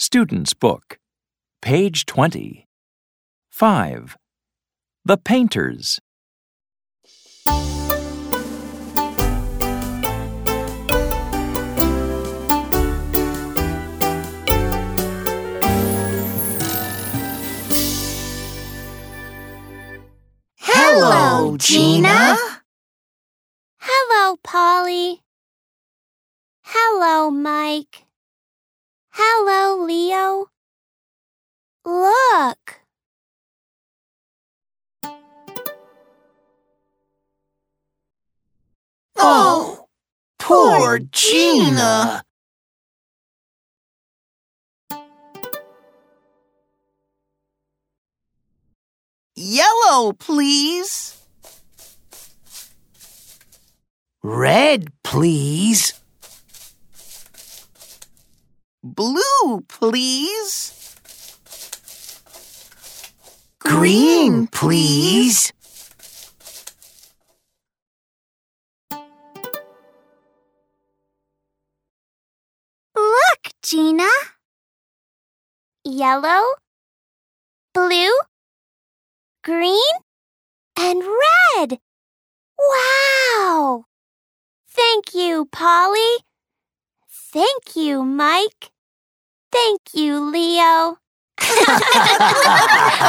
Student's Book, page 20. 5. The Painters. Hello, Gina. Hello, Polly. Hello, Mike. Hello, Leo. Look. Oh, poor Gina. Yellow, please. Red, please. Blue, please. Green, please. Look, Gina. Yellow, blue, green, and red. Wow! Thank you, Polly. Thank you, Mike. Thank you, Leo.